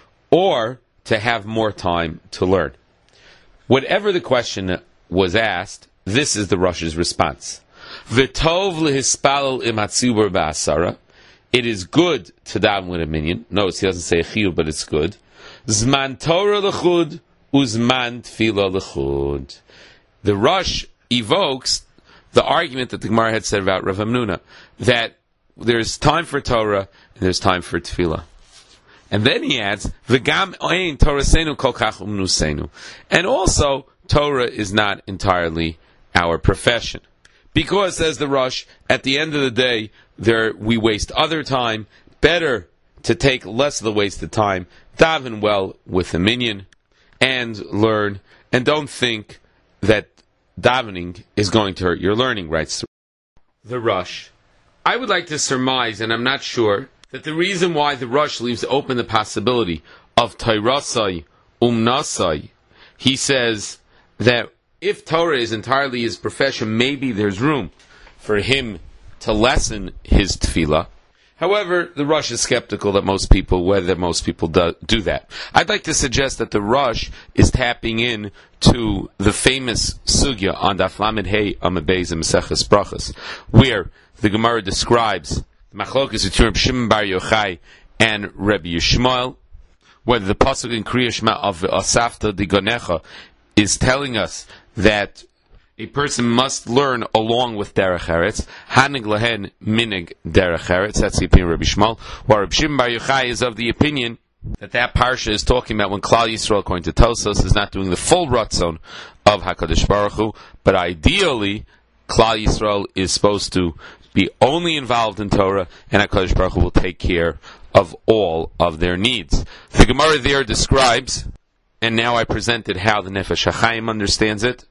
A: or to have more time to learn? Whatever the question was asked, this is the Rosh's response. V'tov lehispalel imatzibur ba'asara. It is good to daven with a minyan. Notice he doesn't say a chiyuv, but it's good. Zman Torah l'chud, uzman tefillah l'chud. The Rosh evokes the argument that the Gemara had said about Rav Hamnuna, that there's time for Torah and there's time for tefillah. And then he adds, V'gam ein Torahseinu kol kach umnuseinu. And also, Torah is not entirely our profession. Because, says the Rosh, at the end of the day, we waste other time. Better to take less of the wasted time, daven well with the minyan, and learn, and don't think that davening is going to hurt your learning, writes the Rosh. I would like to surmise, and I'm not sure, that the reason why the Rosh leaves open the possibility of Tairasai Umnasai, he says that if Torah is entirely his profession, maybe there's room for him to lessen his tefillah. However, the Rosh is skeptical that whether most people do that. I'd like to suggest that the Rosh is tapping in to the famous sugya on Daf Lamed Hey Amud Beis in Maseches Brachos, where the Gemara describes the machlokas between Reb Shimon Bar Yochai and Rabbi Yishmael, whether the pasuk in Kriya Shema of Asafta Digonecha is telling us that a person must learn along with Derech Eretz. Hanig lehen minig Derech Eretz. That's the opinion of Rabbi Shmuel. While Rabbi Shimon Bar Yochai is of the opinion that parsha is talking about when Klal Yisrael, according to Tosos, is not doing the full ratzon of HaKadosh Baruch Hu, but ideally Klal Yisrael is supposed to be only involved in Torah, and HaKadosh Baruch Hu will take care of all of their needs. The Gemara there describes, and now I presented how the Nefesh HaChaim understands it,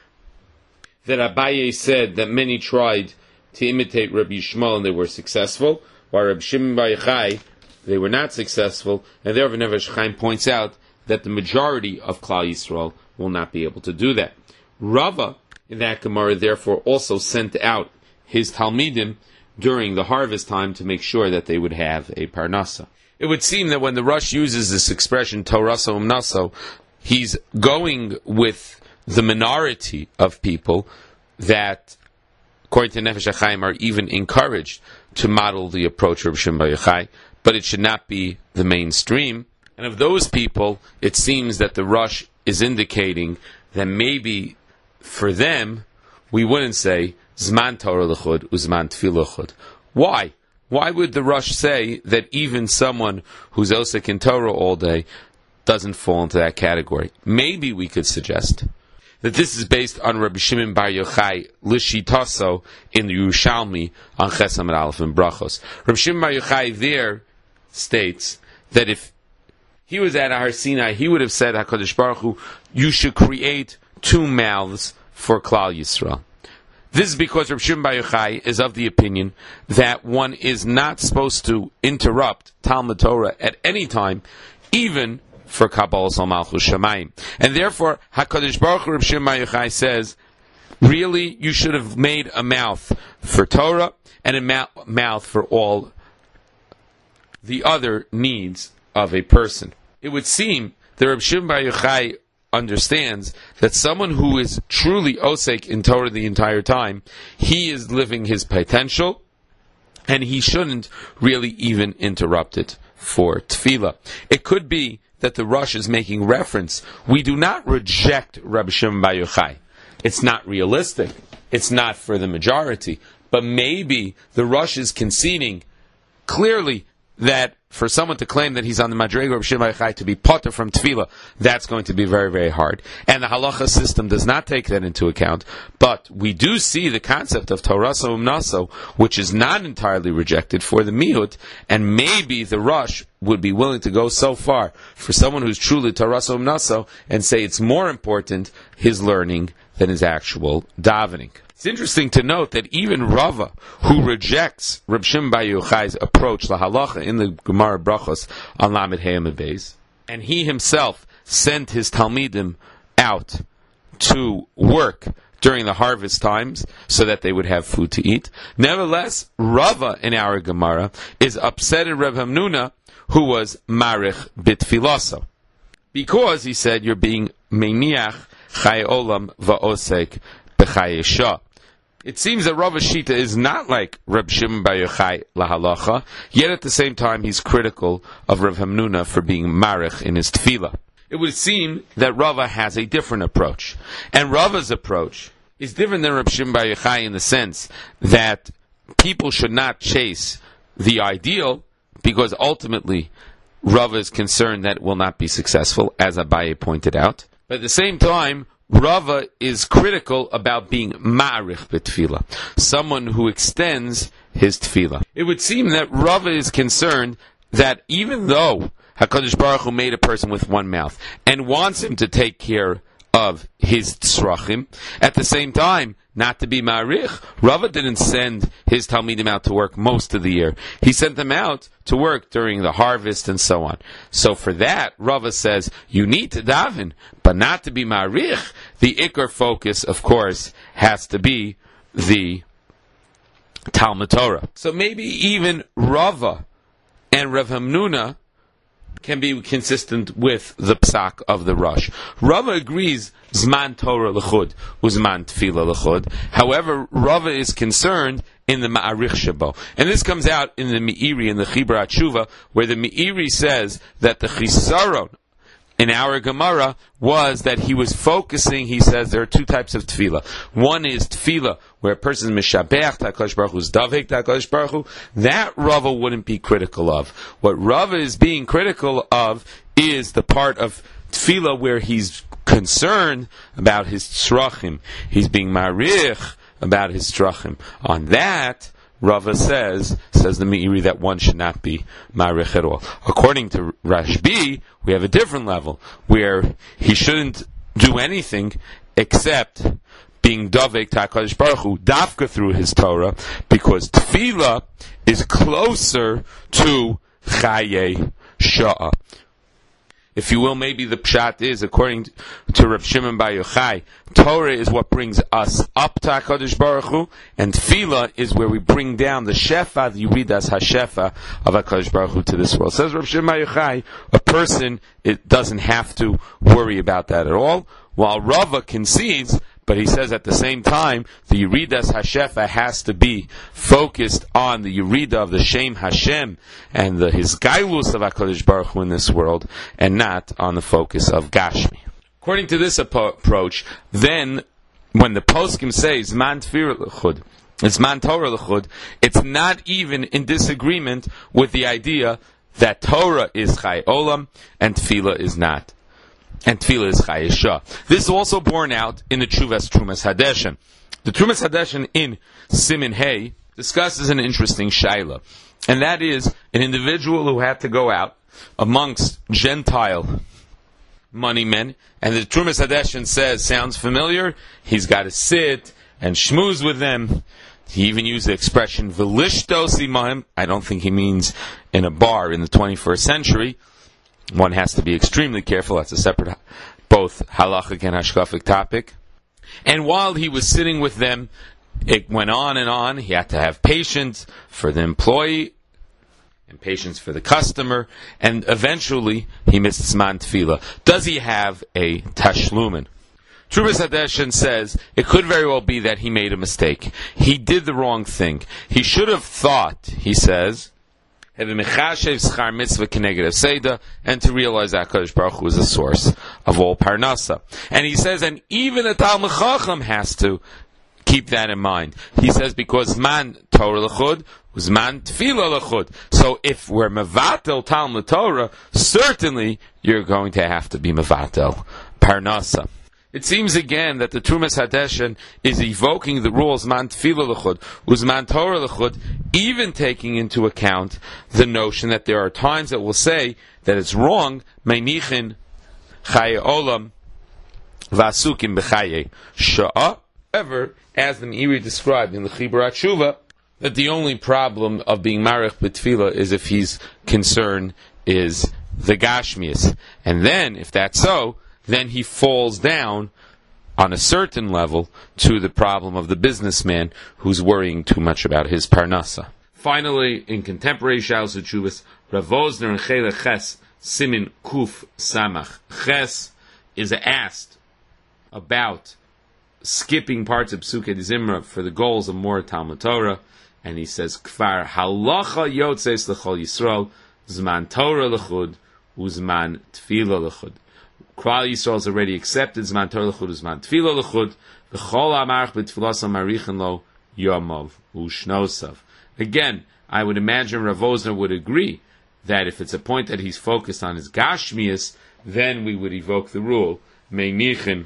A: that Abaye said that many tried to imitate Rabbi Yishmael and they were successful, while Rabbi Shimon Bar Yochai, they were not successful, and therefore Nefesh HaChaim points out that the majority of Klal Yisrael will not be able to do that. Rava, in that Gemara, therefore also sent out his Talmidim during the harvest time to make sure that they would have a Parnasa. It would seem that when the Rosh uses this expression, Toraso Umnaso, he's going with the minority of people that, according to Nefesh HaChaim, are even encouraged to model the approach of Rabbi Shimon Bar Yochai, but it should not be the mainstream. And of those people, it seems that the Rosh is indicating that maybe for them, we wouldn't say Zman Torah L'chud, Uzman Tefillah L'chud. Why? Why would the Rosh say that even someone who's osek in Torah all day doesn't fall into that category? Maybe we could suggest that this is based on Rabbi Shimon Bar Yochai Lishitaso in the Yerushalmi on Ches Amud Aleph and Brachos. Rabbi Shimon Bar Yochai there states that if he was at Har Sinai, he would have said, HaKadosh Baruch Hu, you should create two mouths for Klal Yisrael. This is because Rabbi Shimon Bar Yochai is of the opinion that one is not supposed to interrupt Talmud Torah at any time, even for Kabbalas Malchus Shamayim. And therefore, HaKadosh Baruch Hu, Rabbi Shimon Bar Yochai says, really, you should have made a mouth for Torah and a mouth for all
B: the other needs of a person. It would seem that Reb Shimon Bar Yochai understands that someone who is truly osek in Torah the entire time, he is living his potential, and he shouldn't really even interrupt it for tefillah. It could be that the Rosh is making reference. We do not reject Reb Shimon Bar Yochai. It's not realistic. It's not for the majority. But maybe the Rosh is conceding clearly that for someone to claim that he's on the Madrega of Shimon Bar Yochai to be potter from tefillah, that's going to be very, very hard. And the halacha system does not take that into account. But we do see the concept of Toraso Umnaso, which is not entirely rejected for the Mihut, and maybe the Rosh would be willing to go so far for someone who's truly Toraso Umnaso and say it's more important his learning than his actual davening. It's interesting to note that even Rava, who rejects Reb Shimon Bar Yochai's approach lahalacha in the Gemara Brachos on Lamed Hey Amud Beis, and he himself sent his Talmidim out to work during the harvest times so that they would have food to eat. Nevertheless, Rava in our Gemara is upset at Reb Hamnuna, who was marich bitfilaso, because he said you're being meiniach chay olam va'osek b'chay shah. It seems that Rav Shita is not like Reb Shimon Bar Yochai lahalacha, yet at the same time he's critical of Reb Hamnuna for being marich in his tefillah. It would seem that Rava has a different approach, and Rava's approach is different than Reb Shimon Bar Yochai in the sense that people should not chase the ideal, because ultimately Rava is concerned that it will not be successful, as Abaye pointed out. But at the same time, Rava is critical about being ma'arich b'tefillah, someone who extends his tefillah. It would seem that Rava is concerned that even though HaKadosh Baruch Hu made a person with one mouth and wants him to take care of his tzrachim, at the same time, not to be ma'arich, Rava didn't send his Talmidim out to work most of the year. He sent them out to work during the harvest and so on. So for that, Rava says, you need to daven, but not to be ma'arich. The ikar focus, of course, has to be the Talmud Torah. So maybe even Rava and Rav Hamnuna can be consistent with the psak of the Rosh. Rava agrees Zman Torah l'chud, Uzman Tefillah l'chud. However, Rava is concerned in the Ma'arich Shabo. And this comes out in the Meiri, in the Chibra Tshuva, where the Meiri says that the Chisaron in our Gemara was that he was focusing, he says there are two types of tefillah. One is tefillah, where a person is mishabeach HaKadosh Baruch Hu, is davek HaKadosh Baruch Hu. That Rava wouldn't be critical of. What Rava is being critical of is the part of tefillah where he's concerned about his tzrachim. He's being marich about his tzrachim. On that, Rava says the Meiri, that one should not be marich at all. According to Rashbi, we have a different level, where he shouldn't do anything except being davek to HaKadosh Baruch Hu, dafka through his Torah, because tefillah is closer to chaye sha'ah. If you will, maybe the pshat is, according to Reb Shimon Bar Yochai, Torah is what brings us up to HaKadosh Baruch Hu, and Tefillah is where we bring down the Shefa, the Yuridas HaShefa of HaKadosh Baruch Hu to this world. Says Reb Shimon Bar Yochai, a person doesn't have to worry about that at all, while Rava concedes, but he says at the same time, the Yuridas HaShefa has to be focused on the Yurida of the Shem Hashem and his Gailus of HaKadosh Baruch Hu in this world, and not on the focus of Gashmi. According to this approach, then, when the poskim say Zman Tefillah l'chud, Zman Torah l'chud, it's not even in disagreement with the idea that Torah is Chai Olam and Tefillah is not. And Tefillah is Chai Shah. This is also borne out in the Tshuvas Trumas Hadeshen. The Trumas Hadeshen in Simin Hay discusses an interesting shaila, and that is an individual who had to go out amongst Gentile money men, and the Trumas Hadeshen says, sounds familiar, he's got to sit and schmooze with them. He even used the expression Velishtos imahim. I don't think he means in a bar in the 21st century. One has to be extremely careful. That's a separate, both halachic and hashkafic topic. And while he was sitting with them, it went on and on. He had to have patience for the employee. and patience for the customer, and eventually he missed Zman Tefillah. Does he have a Tashlumin? Trumas Hadeshin says it could very well be that he made a mistake. He did the wrong thing. He should have thought, he says, and to realize that HaKadosh Baruch Hu is the source of all parnasa. And he says, and even a Talmid Chacham has to keep that in mind. He says, because man Torah l'chud, man Tefillah l'chud. So if we're mevatel Talmud Torah, certainly you're going to have to be mevatel parnasa. It seems again that the Trumas Hadeshin is evoking the rules man Tefillah l'chud, uzman Torah l'chud, even taking into account the notion that there are times that will say that it's wrong, meinichin chaye olam v'asukim b'chaye sha'ah. However, as the Meiri described in the Chibur HaTshuva, that the only problem of being marich b'tefillah is if his concern is the gashmias. And then, if that's so, then he falls down on a certain level to the problem of the businessman who's worrying too much about his parnasa. Finally, in contemporary Shalos HaTshuvas, Rav Wosner and Chelek Ches Simin Kuf Samach Ches is asked about skipping parts of Psukei Zimra for the goals of more Talmud Torah, and he says, Kfar halacha yotzeis l'chol Yisrael, zman Torah l'chud, uzman tefillah l'chud. Klal Yisrael has already accepted zman Torah l'chud, uzman tefillah l'chud, v'chol ha'marach b'tfilas ha'marichin lo yomov u'shnosav. Again, I would imagine Rav Wosner would agree that if it's a point that he's focused on his gashmias, then we would evoke the rule, meinichin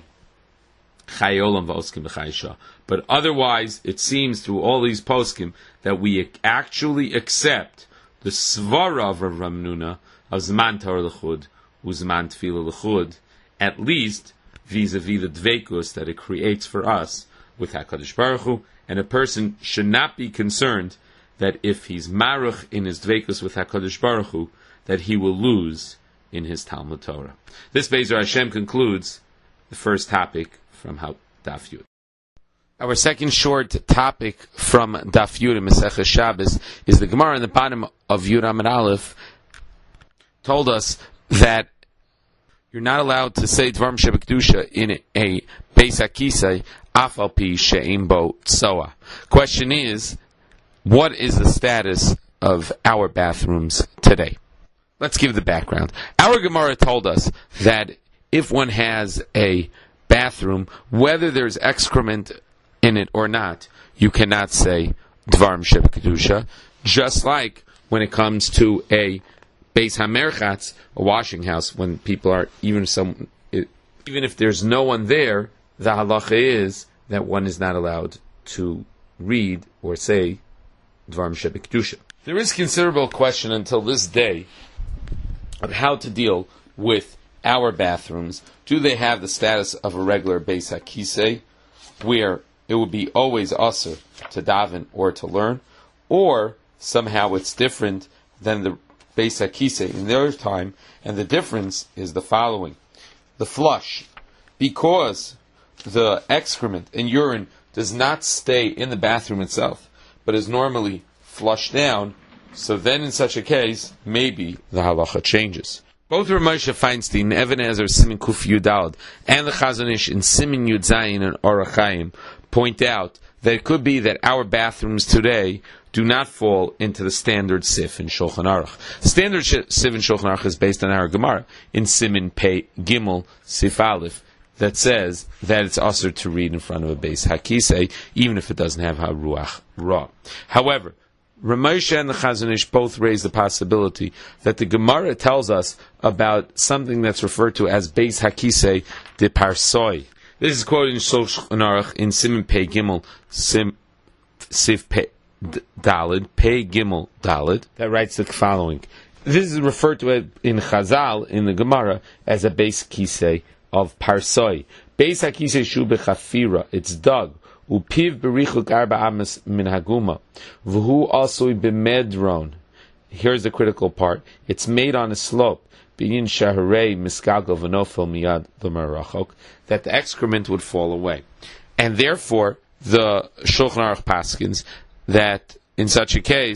B: but otherwise, it seems through all these poskim that we actually accept the svara of Rav Ramnuna of Zman Torah l'chud, Uzman Tefillah l'chud, at least vis-a-vis the dveikus that it creates for us with HaKadosh Baruch Hu, and a person should not be concerned that if he's maruch in his dveikus with HaKadosh Baruch Hu, that he will lose in his Talmud Torah. This Be'ezer Hashem concludes the first topic from Daf Yud. Our second short topic from Daf Yud in Maseches Shabbos is the Gemara in the bottom of Yud Amud Aleph told us that you're not allowed to say Dvarim Shebekdusha in a Beis HaKisei af al pi she'ein bo tsoa. Question is, what is the status of our bathrooms today? Let's give the background. Our Gemara told us that if one has a bathroom, whether there's excrement in it or not, you cannot say Dvarim Shebekdusha, just like when it comes to a Beis HaMerchatz, a washing house, when people are, even if there's no one there, the halacha is that one is not allowed to read or say Dvarim Shebekdusha. There is considerable question until this day of how to deal with our bathrooms. Do they have the status of a regular Beis HaKisei, where it would be always usher to daven or to learn, or somehow it's different than the Beis HaKisei in their time, and the difference is the following. The flush, because the excrement and urine does not stay in the bathroom itself, but is normally flushed down, so then in such a case, maybe the halacha changes. Both Rav Moshe Feinstein, Even HaEzer Simin Kuf Yudalad, and the Chazon Ish in Simin Yud Zayin and Orach Chaim point out that it could be that our bathrooms today do not fall into the standard sif in Shulchan Aruch. Standard sif in Shulchan Aruch is based on our Gemara in Simin Pei Gimel Sif Aleph that says that it's usher to read in front of a Beis HaKisei, even if it doesn't have HaRuach Ra. However, Rav Moshe and the Chazon Ish both raise the possibility that the Gemara tells us about something that's referred to as Beis HaKisei de Parsoi. This is quoted in Shulchan Aruch in Siman Pei Gimel Sif Pei Dalid, Pei Gimel Dalid, that writes the following. This is referred to in Chazal, in the Gemara, as a Beis HaKisei of Parsoi. Beis HaKisei shu bechafira, it's dug. Upiv berichuk arba amas min haguma, v'hu also b'medron. Here's the critical part. It's made on a slope. B'yin shaharei miskagel v'nofel miyad v'marachok, that the excrement would fall away, and therefore the Shulchan Aruch paskins that in such a case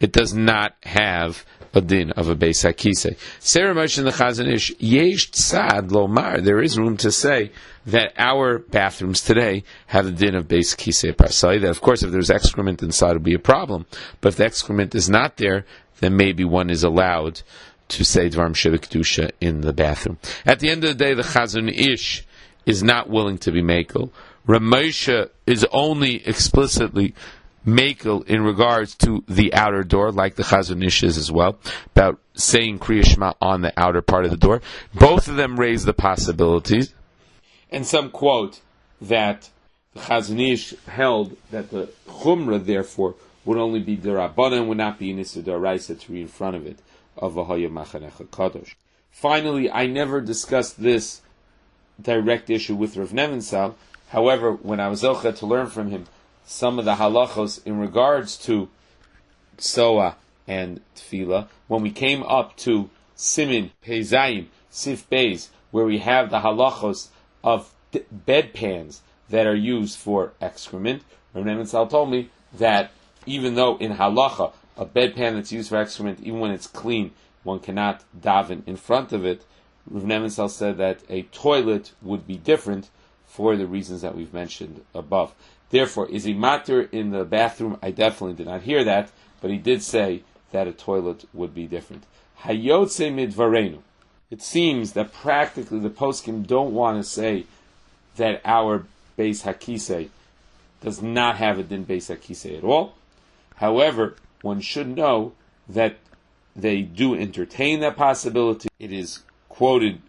B: it does not have a din of a Beis HaKisei. Sarah Moshe and the Chazon Ish, Yesh Tzad Lomar, there is room to say that our bathrooms today have the din of Beis HaKisei Parsai, that of course if there's excrement inside it would be a problem, but if the excrement is not there, then maybe one is allowed to say Dvarim Shebekdusha in the bathroom. At the end of the day, the Chazon Ish is not willing to be Mekel. Ramosha is only explicitly Mekel in regards to the outer door, like the Chazon Ish is as well, about saying Kriya Shema on the outer part of the door. Both of them raise the possibilities. And some quote that the Chazon Ish held that the Chumrah, therefore, would only be D'Rabbanan and would not be an Issur D'Oraisa to read in front of it, of V'haya Machanecha Kadosh. Finally, I never discussed this direct issue with Rav Nebenzahl. However, when I was zocheh to learn from him some of the halachos in regards to Soa and Tefillah, when we came up to Simin, Pezayim, Sif Beis, where we have the halachos of bedpans that are used for excrement, Rav Nebenzahl told me that even though in halacha, a bedpan that's used for excrement, even when it's clean, one cannot daven in front of it, Rav Nebenzahl said that a toilet would be different for the reasons that we've mentioned above. Therefore, is he matter in the bathroom? I definitely did not hear that, but he did say that a toilet would be different. Hayotze midvarenu. It seems that practically the poskim don't want to say that our Beis HaKisei does not have a din Beis HaKisei at all. However, one should know that they do entertain that possibility. It is quoted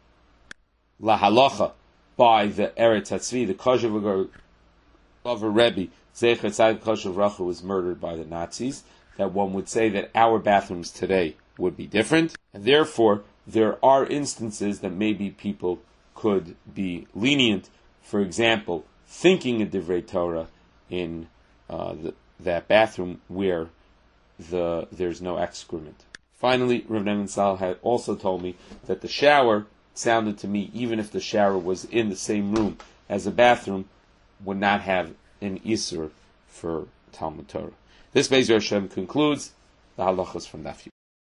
B: la halacha by the Eretz HaTzvi, the Koshev of a Rebbe, Zecher Tzaddik Koshev Racha, was murdered by the Nazis, that one would say that our bathrooms today would be different, and therefore there are instances that maybe people could be lenient. For example, thinking a Divrei Torah in that bathroom where there's no excrement. Finally, Rav Nebenzahl had also told me that the shower sounded to me, even if the shower was in the same room as a bathroom, would not have an Isur for Talmud Torah. This Be'ezer Hashem concludes the halachas from Daf Yud.